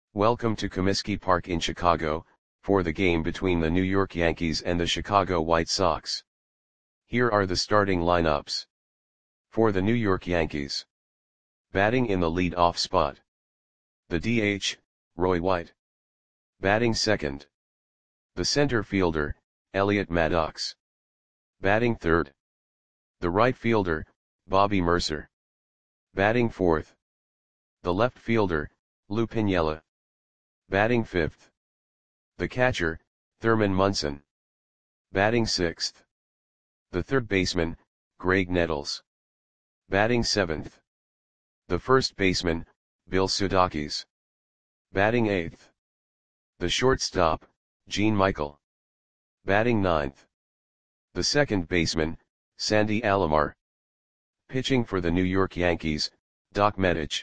Welcome to Comiskey Park in Chicago, for the game between the New York Yankees and the Chicago White Sox. Here are the starting lineups. For the New York Yankees. Batting in the lead-off spot. The DH, Roy White. Batting second. The center fielder, Elliot Maddox. Batting third. The right fielder, Bobby Murcer. Batting fourth. The left fielder, Lou Piniella. Batting fifth. The catcher, Thurman Munson. Batting sixth. The third baseman, Graig Nettles. Batting seventh. The first baseman, Bill Sudakis. Batting eighth. The shortstop, Gene Michael. Batting ninth. The second baseman, Sandy Alomar. Pitching for the New York Yankees, Doc Medich.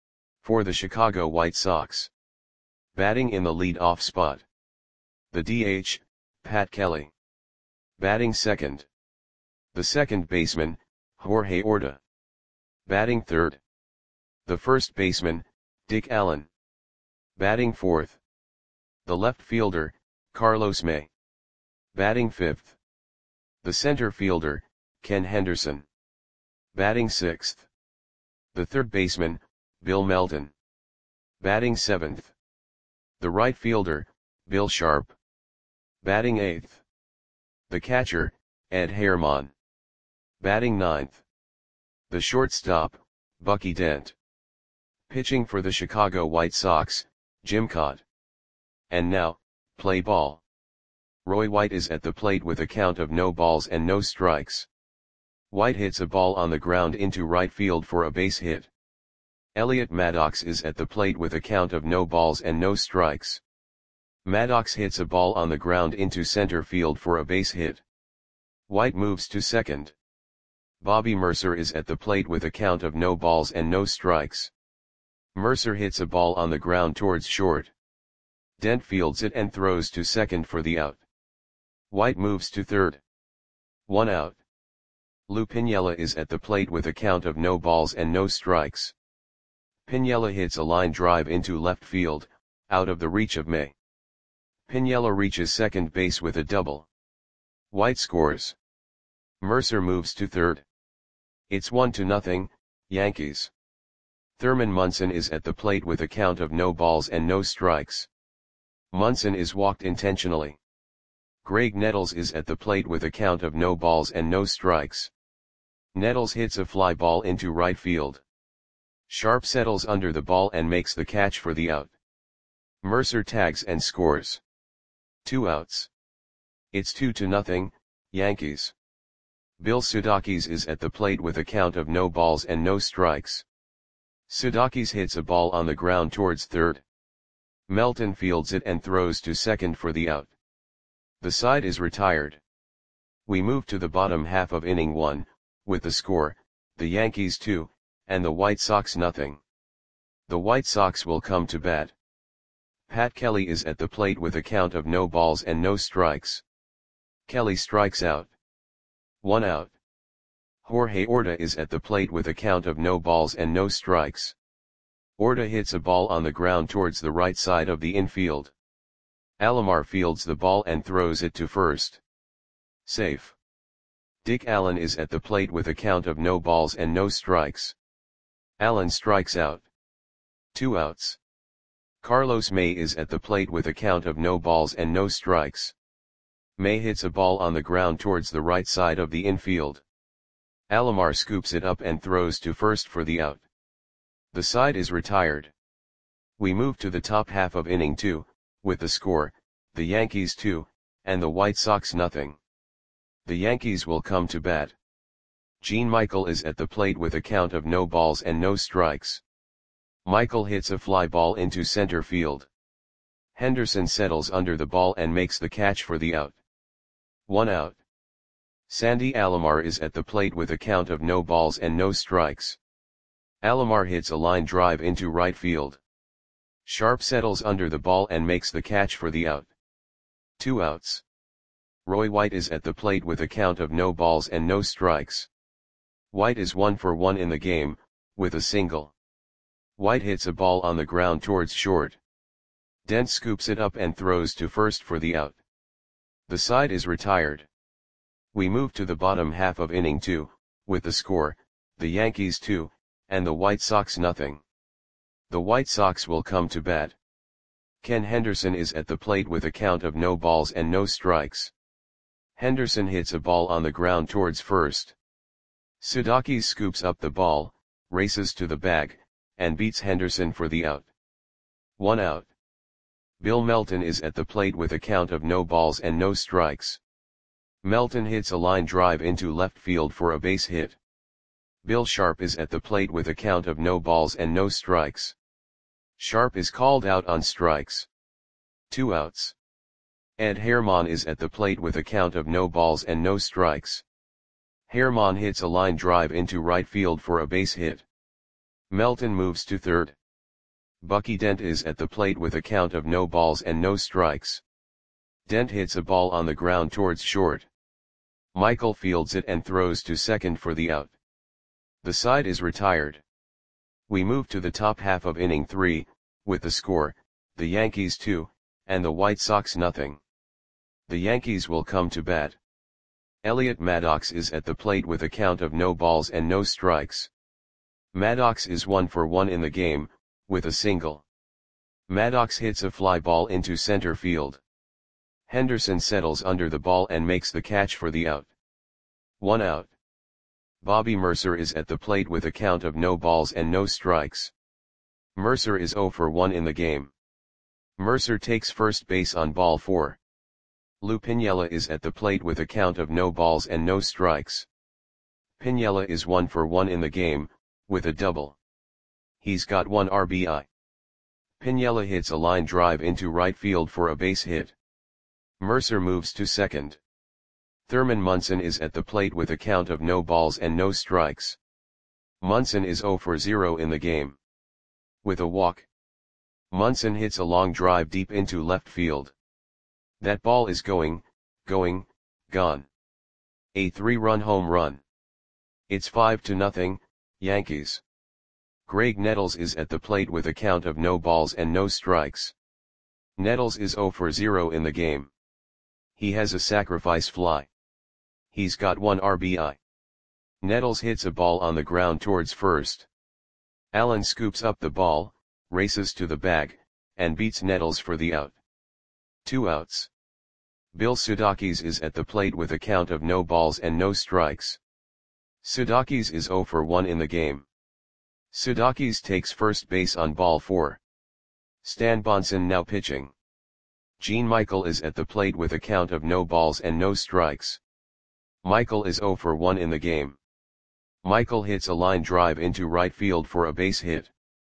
For the Chicago White Sox. Batting in the lead-off spot. The DH, Pat Kelly. Batting second. The second baseman, Jorge Orta. Batting third. The first baseman, Dick Allen. Batting fourth. The left fielder, Carlos May. Batting fifth. The center fielder, Ken Henderson. Batting sixth. The third baseman, Bill Melton. Batting seventh. The right fielder, Bill Sharp. Batting eighth. The catcher, Ed Herman. Batting ninth. The shortstop, Bucky Dent. Pitching for the Chicago White Sox, Jim Kaat. And now, play ball. Roy White is at the plate with a count of no balls and no strikes. White hits a ball on the ground into right field for a base hit. Elliot Maddox is at the plate with a count of no balls and no strikes. Maddox hits a ball on the ground into center field for a base hit. White moves to second. Bobby Murcer is at the plate with a count of no balls and no strikes. Murcer hits a ball on the ground towards short. Dent fields it and throws to second for the out. White moves to third. 1 out. Lou Piniella is at the plate with a count of no balls and no strikes. Piniella hits a line drive into left field, out of the reach of May. Piniella reaches second base with a double. White scores. Murcer moves to third. It's 1-0, Yankees. Thurman Munson is at the plate with a count of no balls and no strikes. Munson is walked intentionally. Graig Nettles is at the plate with a count of no balls and no strikes. Nettles hits a fly ball into right field. Sharp settles under the ball and makes the catch for the out. Murcer tags and scores. 2 outs. It's 2-0, Yankees. Bill Sudakis is at the plate with a count of no balls and no strikes. Sudakis hits a ball on the ground towards third. Melton fields it and throws to second for the out. The side is retired. We move to the bottom half of inning 1, with the score, the Yankees 2, and the White Sox 0. The White Sox will come to bat. Pat Kelly is at the plate with a count of no balls and no strikes. Kelly strikes out. 1 out. Jorge Orta is at the plate with a count of no balls and no strikes. Orta hits a ball on the ground towards the right side of the infield. Alomar fields the ball and throws it to first. Safe. Dick Allen is at the plate with a count of no balls and no strikes. Allen strikes out. 2 outs. Carlos May is at the plate with a count of no balls and no strikes. May hits a ball on the ground towards the right side of the infield. Alomar scoops it up and throws to first for the out. The side is retired. We move to the top half of inning 2, with the score, the Yankees 2, and the White Sox 0. The Yankees will come to bat. Gene Michael is at the plate with a count of no balls and no strikes. Michael hits a fly ball into center field. Henderson settles under the ball and makes the catch for the out. 1 out. Sandy Alomar is at the plate with a count of no balls and no strikes. Alomar hits a line drive into right field. Sharp settles under the ball and makes the catch for the out. 2 outs. Roy White is at the plate with a count of no balls and no strikes. White is 1 for 1 in the game, with a single. White hits a ball on the ground towards short. Dent scoops it up and throws to first for the out. The side is retired. We move to the bottom half of inning 2, with the score, the Yankees 2, and the White Sox nothing. The White Sox will come to bat. Ken Henderson is at the plate with a count of no balls and no strikes. Henderson hits a ball on the ground towards first. Sudakis scoops up the ball, races to the bag, and beats Henderson for the out. 1 out. Bill Melton is at the plate with a count of no balls and no strikes. Melton hits a line drive into left field for a base hit. Bill Sharp is at the plate with a count of no balls and no strikes. Sharp is called out on strikes. 2 outs. Ed Herman is at the plate with a count of no balls and no strikes. Herman hits a line drive into right field for a base hit. Melton moves to third. Bucky Dent is at the plate with a count of no balls and no strikes. Dent hits a ball on the ground towards short. Michael fields it and throws to second for the out. The side is retired. We move to the top half of inning 3, with the score, the Yankees 2, and the White Sox nothing. The Yankees will come to bat. Elliot Maddox is at the plate with a count of no balls and no strikes. Maddox is 1 for 1 in the game, with a single. Maddox hits a fly ball into center field. Henderson settles under the ball and makes the catch for the out. 1 out. Bobby Mercer is at the plate with a count of no balls and no strikes. Mercer is 0 for 1 in the game. Mercer takes first base on ball 4. Lou Piniella is at the plate with a count of no balls and no strikes. Piniella is 1 for 1 in the game, with a double. He's got 1 RBI. Piniella hits a line drive into right field for a base hit. Mercer moves to second. Thurman Munson is at the plate with a count of no balls and no strikes. Munson is 0 for 0 in the game. With a walk. Munson hits a long drive deep into left field. That ball is gone. A 3-run home run. It's 5-0, Yankees. Greg Nettles is at the plate with a count of no balls and no strikes. Nettles is 0 for 0 in the game. He has a sacrifice fly. He's got 1 RBI. Nettles hits a ball on the ground towards first. Allen scoops up the ball, races to the bag, and beats Nettles for the out. 2 outs. Bill Sudakis is at the plate with a count of no balls and no strikes. Sudakis is 0 for 1 in the game. Sudakis takes first base on ball 4. Stan Bonson now pitching. Gene Michael is at the plate with a count of no balls and no strikes. Michael is 0 for 1 in the game. Michael hits a line drive into right field for a base hit.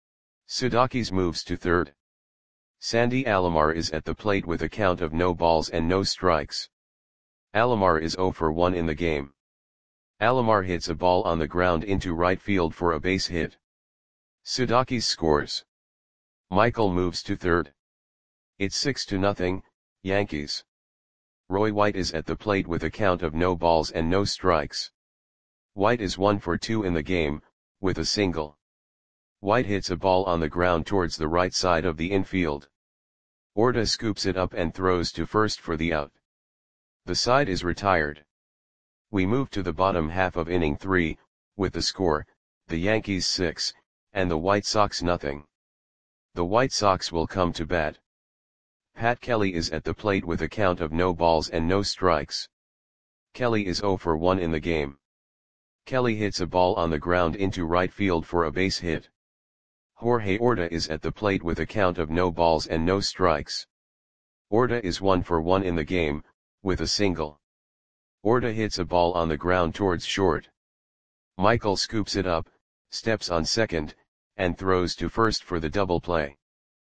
Sudakis moves to third. Sandy Alomar is at the plate with a count of no balls and no strikes. Alomar is 0 for 1 in the game. Alomar hits a ball on the ground into right field for a base hit. Sudakis scores. Michael moves to third. It's 6-0, Yankees. Roy White is at the plate with a count of no balls and no strikes. White is 1 for 2 in the game, with a single. White hits a ball on the ground towards the right side of the infield. Orta scoops it up and throws to first for the out. The side is retired. We move to the bottom half of inning 3, with the score, the Yankees 6, and the White Sox nothing. The White Sox will come to bat. Pat Kelly is at the plate with a count of no balls and no strikes. Kelly is 0 for 1 in the game. Kelly hits a ball on the ground into right field for a base hit. Jorge Orta is at the plate with a count of no balls and no strikes. Orta is 1 for 1 in the game, with a single. Orta hits a ball on the ground towards short. Michael scoops it up, steps on second, and throws to first for the double play.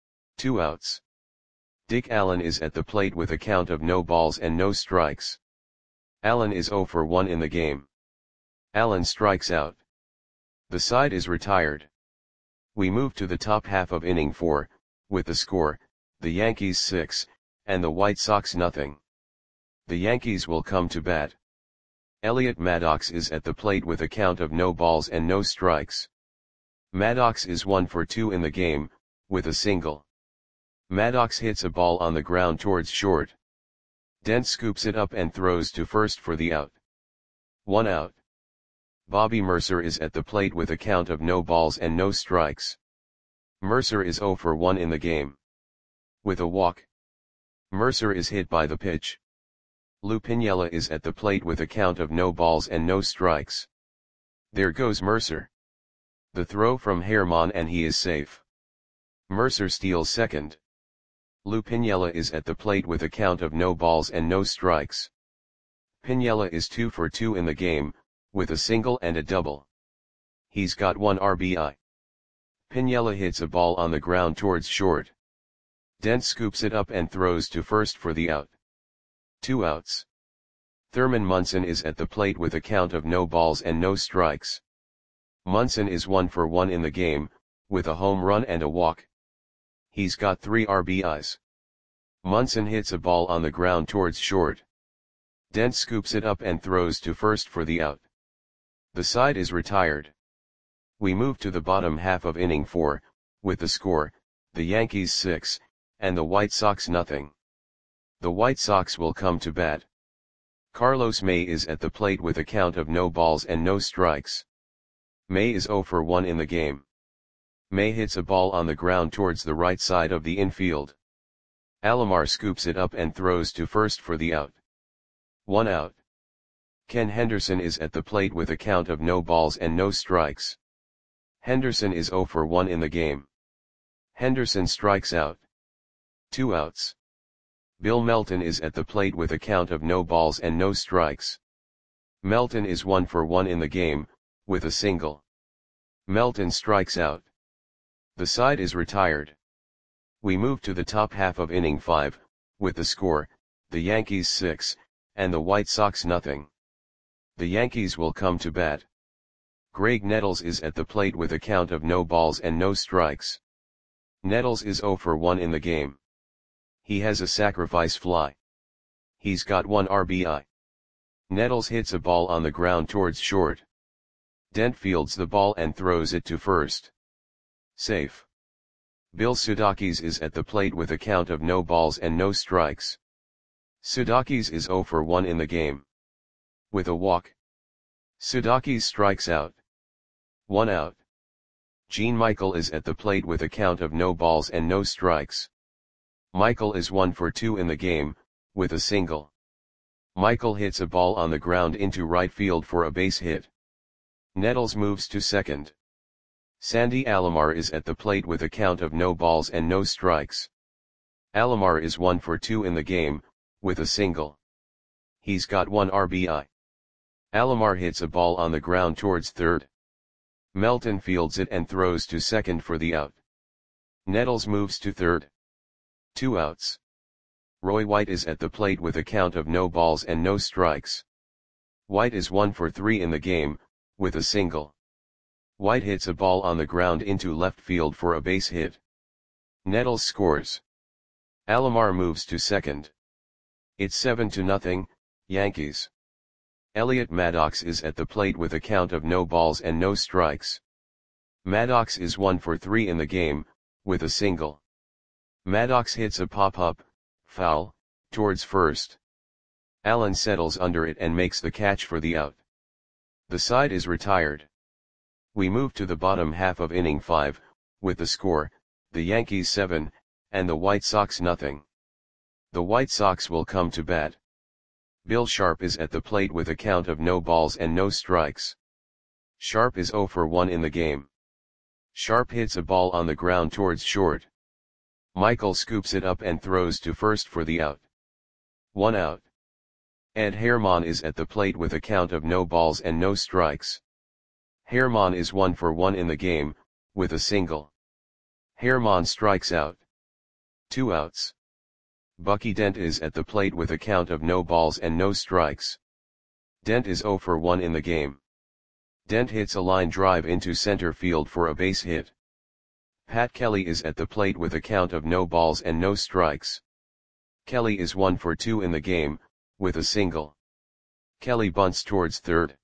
2 outs. Dick Allen is at the plate with a count of no balls and no strikes. Allen is 0 for 1 in the game. Allen strikes out. The side is retired. We move to the top half of inning 4, with the score, the Yankees 6, and the White Sox nothing. The Yankees will come to bat. Elliot Maddox is at the plate with a count of no balls and no strikes. Maddox is 1 for 2 in the game, with a single. Maddox hits a ball on the ground towards short. Dent scoops it up and throws to first for the out. 1 out. Bobby Mercer is at the plate with a count of no balls and no strikes. Mercer is 0 for 1 in the game. With a walk. Mercer is hit by the pitch. Lou Piniella is at the plate with a count of no balls and no strikes. There goes Mercer. The throw from Herman and he is safe. Mercer steals second. Lou Piniella is at the plate with a count of no balls and no strikes. Piniella is 2 for 2 in the game, with a single and a double. He's got 1 RBI. Piniella hits a ball on the ground towards short. Dent scoops it up and throws to first for the out. 2 outs. Thurman Munson is at the plate with a count of no balls and no strikes. Munson is 1 for 1 in the game, with a home run and a walk. He's got 3 RBIs. Munson hits a ball on the ground towards short. Dent scoops it up and throws to first for the out. The side is retired. We move to the bottom half of inning 4, with the score, the Yankees 6, and the White Sox nothing. The White Sox will come to bat. Carlos May is at the plate with a count of no balls and no strikes. May is 0 for 1 in the game. May hits a ball on the ground towards the right side of the infield. Alomar scoops it up and throws to first for the out. 1 out. Ken Henderson is at the plate with a count of no balls and no strikes. Henderson is 0 for 1 in the game. Henderson strikes out. 2 outs. Bill Melton is at the plate with a count of no balls and no strikes. Melton is 1 for 1 in the game, with a single. Melton strikes out. The side is retired. We move to the top half of inning 5, with the score, the Yankees 6, and the White Sox nothing. The Yankees will come to bat. Greg Nettles is at the plate with a count of no balls and no strikes. Nettles is 0 for 1 in the game. He has a sacrifice fly. He's got 1 RBI. Nettles hits a ball on the ground towards short. Dent fields the ball and throws it to first. Safe. Bill Sudakis is at the plate with a count of no balls and no strikes. Sudakis is 0 for 1 in the game. With a walk. Sudakis strikes out. 1 out. Gene Michael is at the plate with a count of no balls and no strikes. Michael is 1 for 2 in the game, with a single. Michael hits a ball on the ground into right field for a base hit. Nettles moves to second. Sandy Alomar is at the plate with a count of no balls and no strikes. Alomar is 1 for 2 in the game, with a single. He's got 1 RBI. Alomar hits a ball on the ground towards third. Melton fields it and throws to second for the out. Nettles moves to third. 2 outs. Roy White is at the plate with a count of no balls and no strikes. White is 1 for 3 in the game, with a single. White hits a ball on the ground into left field for a base hit. Nettles scores. Alomar moves to second. It's 7-0, Yankees. Elliot Maddox is at the plate with a count of no balls and no strikes. Maddox is 1 for 3 in the game, with a single. Maddox hits a pop-up, foul, towards first. Allen settles under it and makes the catch for the out. The side is retired. We move to the bottom half of inning 5, with the score, the Yankees 7, and the White Sox nothing. The White Sox will come to bat. Bill Sharp is at the plate with a count of no balls and no strikes. Sharp is 0 for 1 in the game. Sharp hits a ball on the ground towards short. Michael scoops it up and throws to first for the out. 1 out. Ed Herman is at the plate with a count of no balls and no strikes. Herman is 1 for 1 in the game, with a single. Herman strikes out. 2 outs. Bucky Dent is at the plate with a count of no balls and no strikes. Dent is 0 for 1 in the game. Dent hits a line drive into center field for a base hit. Pat Kelly is at the plate with a count of no balls and no strikes. Kelly is 1 for 2 in the game, with a single. Kelly bunts towards third.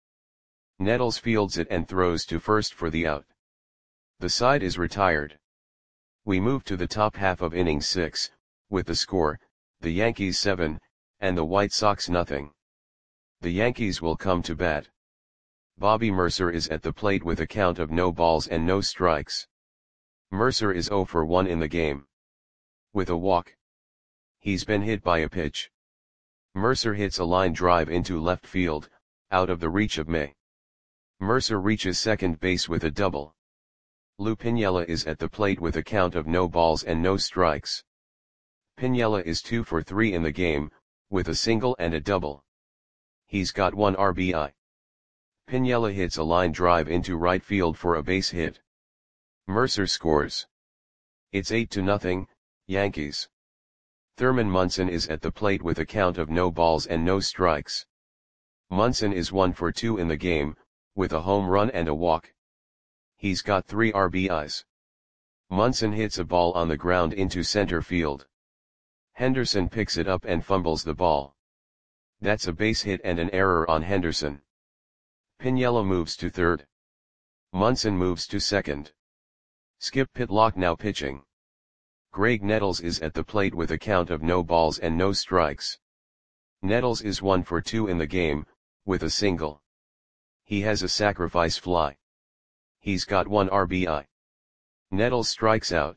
Nettles fields it and throws to first for the out. The side is retired. We move to the top half of inning 6, with the score, the Yankees 7, and the White Sox nothing. The Yankees will come to bat. Bobby Mercer is at the plate with a count of no balls and no strikes. Mercer is 0 for 1 in the game. With a walk. He's been hit by a pitch. Mercer hits a line drive into left field, out of the reach of May. Mercer reaches second base with a double. Lou Piniella is at the plate with a count of no balls and no strikes. Piniella is 2 for 3 in the game, with a single and a double. He's got 1 RBI. Piniella hits a line drive into right field for a base hit. Mercer scores. It's 8-0, Yankees. Thurman Munson is at the plate with a count of no balls and no strikes. Munson is 1 for 2 in the game, with a home run and a walk. He's got 3 RBIs. Munson hits a ball on the ground into center field. Henderson picks it up and fumbles the ball. That's a base hit and an error on Henderson. Piniella moves to third. Munson moves to second. Skip Pitlock now pitching. Greg Nettles is at the plate with a count of no balls and no strikes. Nettles is 1 for 2 in the game, with a single. He has a sacrifice fly. He's got 1 RBI. Nettles strikes out.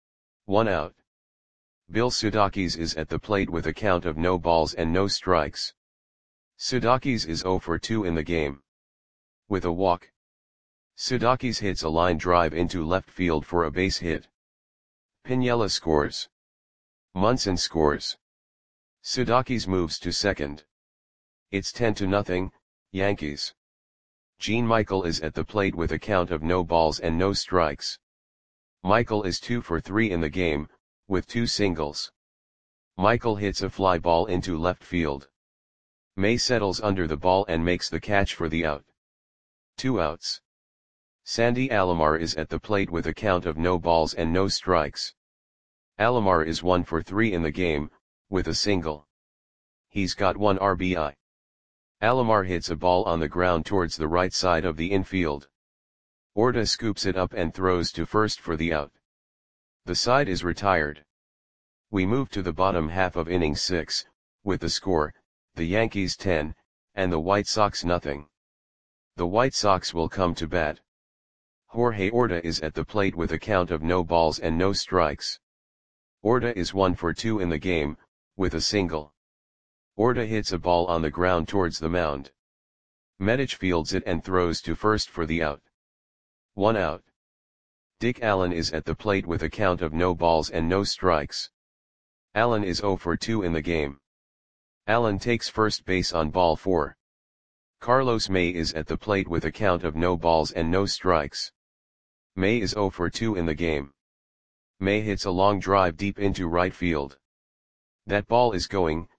1 out. Bill Sudakis is at the plate with a count of no balls and no strikes. Sudakis is 0 for 2 in the game. With a walk. Sudakis hits a line drive into left field for a base hit. Piniella scores. Munson scores. Sudakis moves to second. It's 10-0, Yankees. Gene Michael is at the plate with a count of no balls and no strikes. Michael is 2 for 3 in the game, with 2 singles. Michael hits a fly ball into left field. May settles under the ball and makes the catch for the out. 2 outs. Sandy Alomar is at the plate with a count of no balls and no strikes. Alomar is 1 for 3 in the game, with a single. He's got 1 RBI. Alomar hits a ball on the ground towards the right side of the infield. Orta scoops it up and throws to first for the out. The side is retired. We move to the bottom half of inning 6, with the score, the Yankees 10, and the White Sox nothing. The White Sox will come to bat. Jorge Orta is at the plate with a count of no balls and no strikes. Orta is 1 for 2 in the game, with a single. Orta hits a ball on the ground towards the mound. Medich fields it and throws to first for the out. 1 out. Dick Allen is at the plate with a count of no balls and no strikes. Allen is 0 for 2 in the game. Allen takes first base on ball 4. Carlos May is at the plate with a count of no balls and no strikes. May is 0 for 2 in the game. May hits a long drive deep into right field. That ball is going,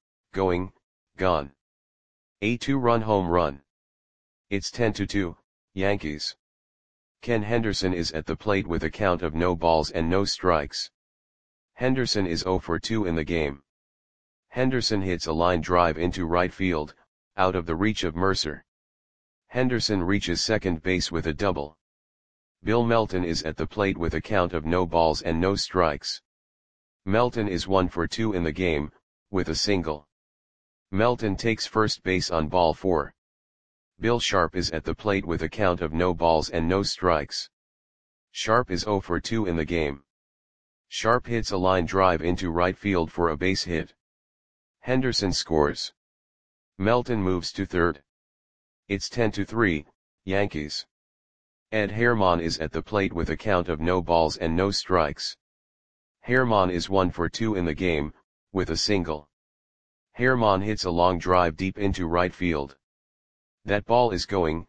gone. A 2-run home run. It's 10-2, Yankees. Ken Henderson is at the plate with a count of no balls and no strikes. Henderson is 0 for 2 in the game. Henderson hits a line drive into right field, out of the reach of Mercer. Henderson reaches second base with a double. Bill Melton is at the plate with a count of no balls and no strikes. Melton is 1 for 2 in the game, with a single. Melton takes first base on ball 4. Bill Sharp is at the plate with a count of no balls and no strikes. Sharp is 0 for 2 in the game. Sharp hits a line drive into right field for a base hit. Henderson scores. Melton moves to third. It's 10-3, Yankees. Ed Herman is at the plate with a count of no balls and no strikes. Herman is 1 for 2 in the game, with a single. Herman hits a long drive deep into right field. That ball is going,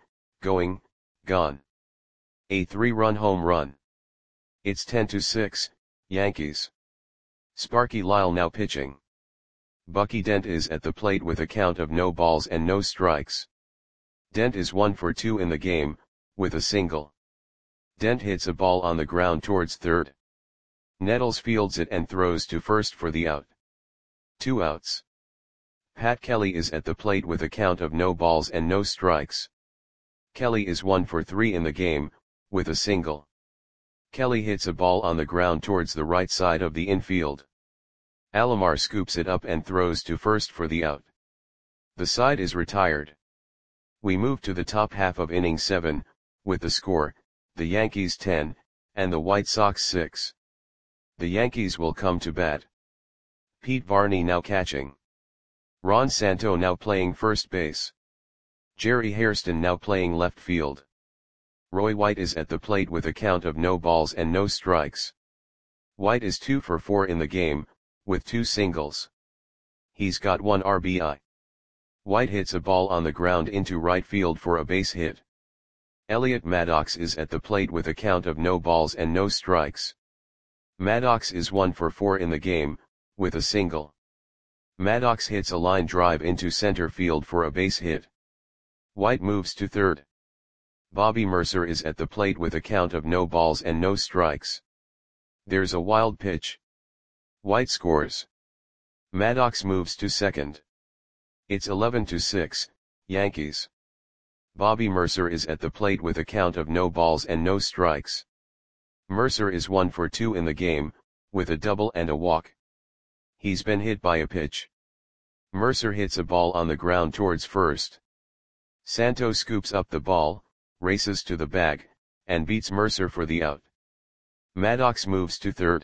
gone. A 3-run home run. It's 10-6, Yankees. Sparky Lyle now pitching. Bucky Dent is at the plate with a count of no balls and no strikes. Dent is 1 for 2 in the game, with a single. Dent hits a ball on the ground towards third. Nettles fields it and throws to first for the out. 2 outs. Pat Kelly is at the plate with a count of no balls and no strikes. Kelly is 1 for 3 in the game, with a single. Kelly hits a ball on the ground towards the right side of the infield. Alomar scoops it up and throws to first for the out. The side is retired. We move to the top half of inning 7, with the score, the Yankees 10, and the White Sox 6. The Yankees will come to bat. Pete Varney now catching. Ron Santo now playing first base. Jerry Hairston now playing left field. Roy White is at the plate with a count of no balls and no strikes. White is 2 for 4 in the game, with 2 singles. He's got 1 RBI. White hits a ball on the ground into right field for a base hit. Elliot Maddox is at the plate with a count of no balls and no strikes. Maddox is 1 for 4 in the game, with a single. Maddox hits a line drive into center field for a base hit. White moves to third. Bobby Mercer is at the plate with a count of no balls and no strikes. There's a wild pitch. White scores. Maddox moves to second. It's 11-6, Yankees. Bobby Mercer is at the plate with a count of no balls and no strikes. Mercer is 1 for 2 in the game, with a double and a walk. He's been hit by a pitch. Mercer hits a ball on the ground towards first. Santo scoops up the ball, races to the bag, and beats Mercer for the out. Maddox moves to third.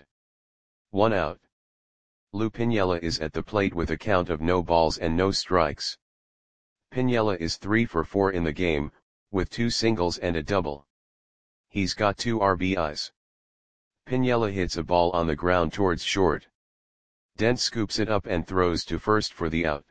1 out. Lou Piniella is at the plate with a count of no balls and no strikes. Piniella is 3 for 4 in the game, with 2 singles and a double. He's got 2 RBIs. Piniella hits a ball on the ground towards short. Dent scoops it up and throws to first for the out.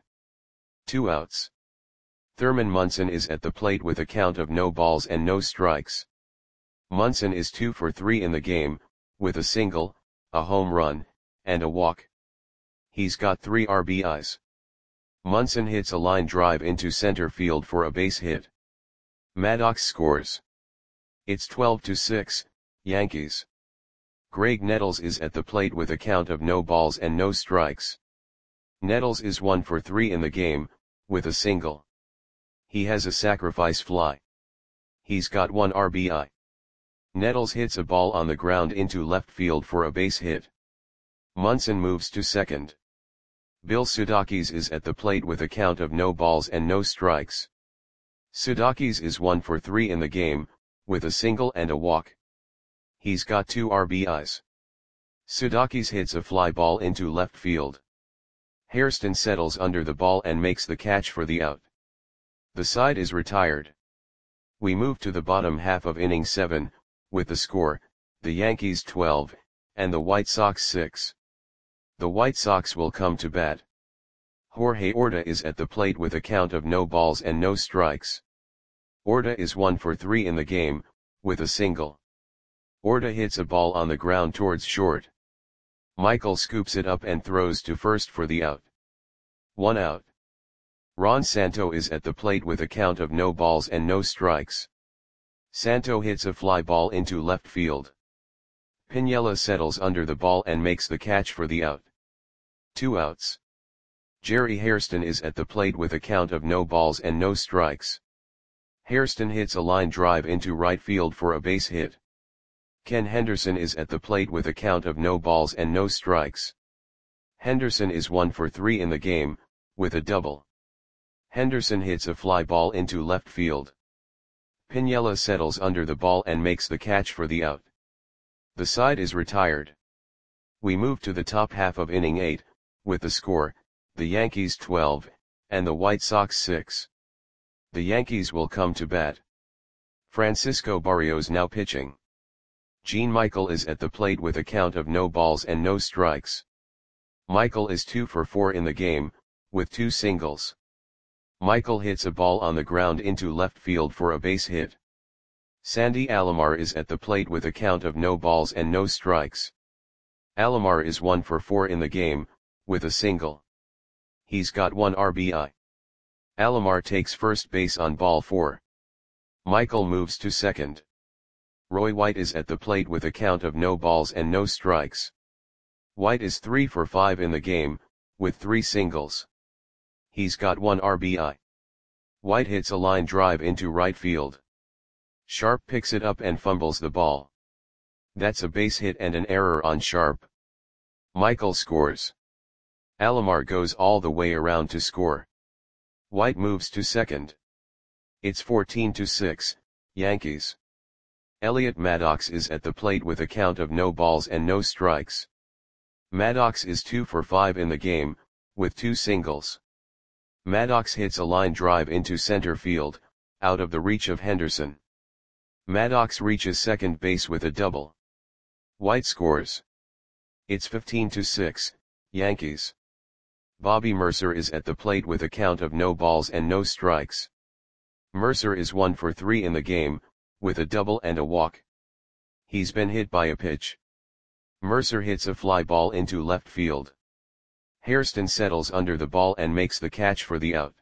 2 outs. Thurman Munson is at the plate with a count of no balls and no strikes. Munson is 2 for 3 in the game, with a single, a home run, and a walk. He's got 3 RBIs. Munson hits a line drive into center field for a base hit. Maddox scores. It's 12-6, Yankees. Greg Nettles is at the plate with a count of no balls and no strikes. Nettles is 1 for 3 in the game, with a single. He has a sacrifice fly. He's got 1 RBI. Nettles hits a ball on the ground into left field for a base hit. Munson moves to second. Bill Sudakis is at the plate with a count of no balls and no strikes. Sudakis is 1 for 3 in the game, with a single and a walk. He's got 2 RBIs. Sudakis hits a fly ball into left field. Hairston settles under the ball and makes the catch for the out. The side is retired. We move to the bottom half of inning 7, with the score, the Yankees 12, and the White Sox 6. The White Sox will come to bat. Jorge Orta is at the plate with a count of no balls and no strikes. Orta is 1 for 3 in the game, with a single. Orta hits a ball on the ground towards short. Michael scoops it up and throws to first for the out. 1 out. Ron Santo is at the plate with a count of no balls and no strikes. Santo hits a fly ball into left field. Piniella settles under the ball and makes the catch for the out. 2 outs. Jerry Hairston is at the plate with a count of no balls and no strikes. Hairston hits a line drive into right field for a base hit. Ken Henderson is at the plate with a count of no balls and no strikes. Henderson is 1 for 3 in the game, with a double. Henderson hits a fly ball into left field. Piniella settles under the ball and makes the catch for the out. The side is retired. We move to the top half of inning 8, with the score, the Yankees 12, and the White Sox 6. The Yankees will come to bat. Francisco Barrios now pitching. Gene Michael is at the plate with a count of no balls and no strikes. Michael is 2 for 4 in the game, with 2 singles. Michael hits a ball on the ground into left field for a base hit. Sandy Alomar is at the plate with a count of no balls and no strikes. Alomar is 1 for 4 in the game, with a single. He's got 1 RBI. Alomar takes first base on ball 4. Michael moves to second. Roy White is at the plate with a count of no balls and no strikes. White is 3 for 5 in the game, with 3 singles. He's got 1 RBI. White hits a line drive into right field. Sharp picks it up and fumbles the ball. That's a base hit and an error on Sharp. Michael scores. Alomar goes all the way around to score. White moves to second. It's 14-6, Yankees. Elliot Maddox is at the plate with a count of no balls and no strikes. Maddox is 2 for 5 in the game, with 2 singles. Maddox hits a line drive into center field, out of the reach of Henderson. Maddox reaches second base with a double. White scores. It's 15-6, Yankees. Bobby Mercer is at the plate with a count of no balls and no strikes. Mercer is 1 for 3 in the game, with a double and a walk. He's been hit by a pitch. Mercer hits a fly ball into left field. Hairston settles under the ball and makes the catch for the out.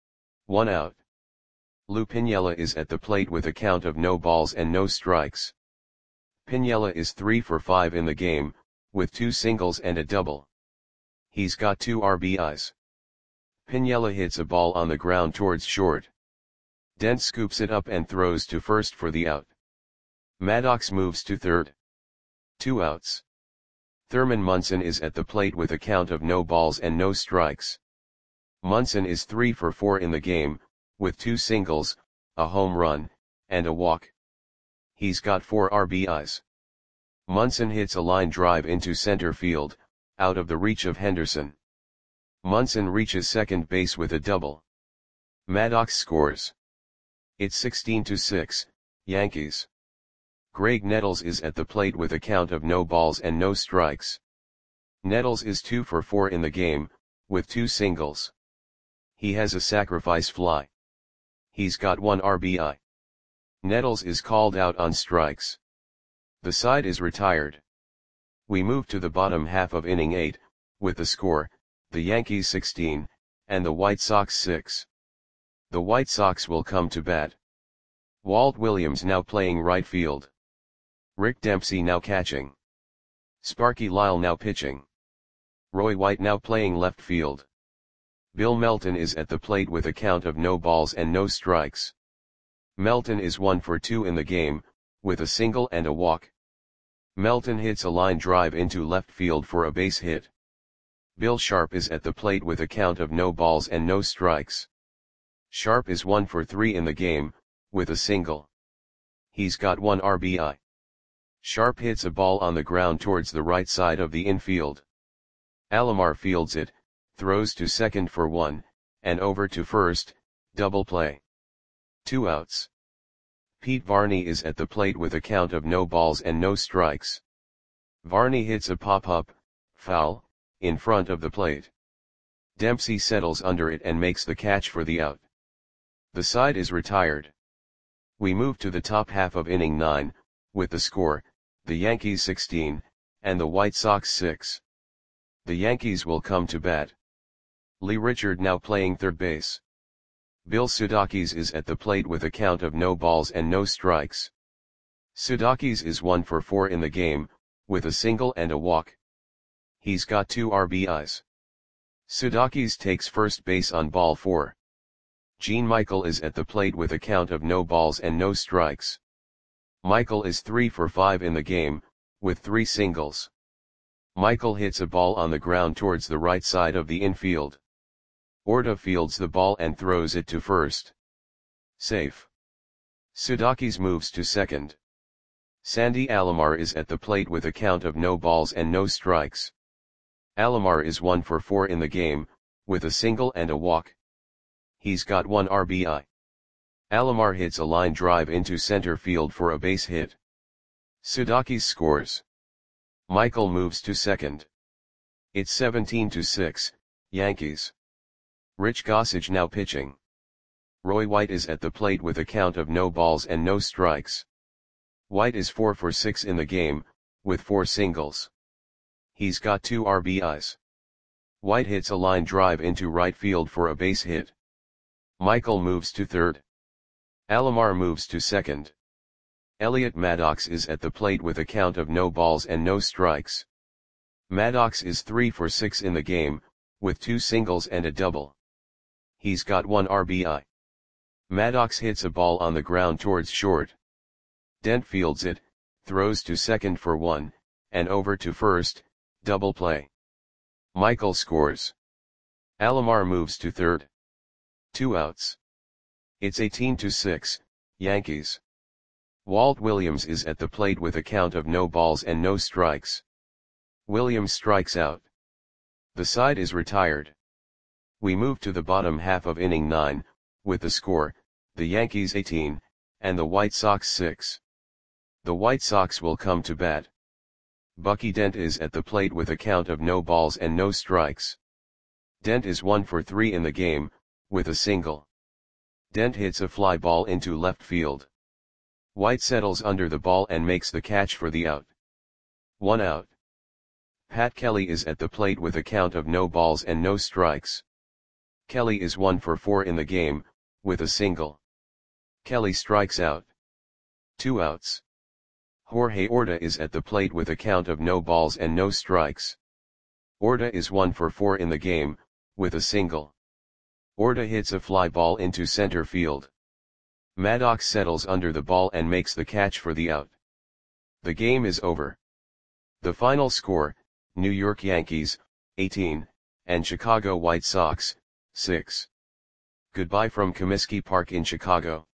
1 out. Lou Piniella is at the plate with a count of no balls and no strikes. Piniella is 3 for 5 in the game, with 2 singles and a double. He's got 2 RBIs. Piniella hits a ball on the ground towards short. Dent scoops it up and throws to first for the out. Maddox moves to third. 2 outs. Thurman Munson is at the plate with a count of no balls and no strikes. Munson is 3 for 4 in the game, with 2 singles, a home run, and a walk. He's got 4 RBIs. Munson hits a line drive into center field, out of the reach of Henderson. Munson reaches second base with a double. Maddox scores. It's 16-6, Yankees. Greg Nettles is at the plate with a count of no balls and no strikes. Nettles is 2 for 4 in the game, with 2 singles. He has a sacrifice fly. He's got 1 RBI. Nettles is called out on strikes. The side is retired. We move to the bottom half of inning 8, with the score, the Yankees 16, and the White Sox 6. The White Sox will come to bat. Walt Williams now playing right field. Rick Dempsey now catching. Sparky Lyle now pitching. Roy White now playing left field. Bill Melton is at the plate with a count of no balls and no strikes. Melton is 1 for 2 in the game, with a single and a walk. Melton hits a line drive into left field for a base hit. Bill Sharp is at the plate with a count of no balls and no strikes. Sharp is 1 for 3 in the game, with a single. He's got 1 RBI. Sharp hits a ball on the ground towards the right side of the infield. Alomar fields it, throws to second for 1, and over to first, double play. 2 outs. Pete Varney is at the plate with a count of no balls and no strikes. Varney hits a pop-up, foul, in front of the plate. Dempsey settles under it and makes the catch for the out. The side is retired. We move to the top half of inning 9, with the score, the Yankees 16, and the White Sox 6. The Yankees will come to bat. Lee Richard now playing third base. Bill Sudakis is at the plate with a count of no balls and no strikes. Sudakis is 1 for 4 in the game, with a single and a walk. He's got 2 RBIs. Sudakis takes first base on ball 4. Gene Michael is at the plate with a count of no balls and no strikes. Michael is 3 for 5 in the game, with 3 singles. Michael hits a ball on the ground towards the right side of the infield. Orta fields the ball and throws it to first. Safe. Sudakis moves to second. Sandy Alomar is at the plate with a count of no balls and no strikes. Alomar is 1 for 4 in the game, with a single and a walk. He's got 1 RBI. Alomar hits a line drive into center field for a base hit. Sudakis scores. Michael moves to second. It's 17-6, Yankees. Rich Gossage now pitching. Roy White is at the plate with a count of no balls and no strikes. White is 4 for 6 in the game, with 4 singles. He's got 2 RBIs. White hits a line drive into right field for a base hit. Michael moves to third. Alomar moves to second. Elliot Maddox is at the plate with a count of no balls and no strikes. Maddox is 3 for 6 in the game, with 2 singles and a double. He's got 1 RBI. Maddox hits a ball on the ground towards short. Dent fields it, throws to second for 1, and over to first, double play. Michael scores. Alomar moves to third. 2 outs. It's 18-6, Yankees. Walt Williams is at the plate with a count of no balls and no strikes. Williams strikes out. The side is retired. We move to the bottom half of inning 9, with the score, the Yankees 18, and the White Sox 6. The White Sox will come to bat. Bucky Dent is at the plate with a count of no balls and no strikes. Dent is 1 for 3 in the game, with a single. Dent hits a fly ball into left field. White settles under the ball and makes the catch for the out. 1 out. Pat Kelly is at the plate with a count of no balls and no strikes. Kelly is 1 for 4 in the game, with a single. Kelly strikes out. 2 outs. Jorge Orta is at the plate with a count of no balls and no strikes. Orta is 1 for 4 in the game, with a single. Orta hits a fly ball into center field. Maddox settles under the ball and makes the catch for the out. The game is over. The final score, New York Yankees, 18, and Chicago White Sox, 6. Goodbye from Comiskey Park in Chicago.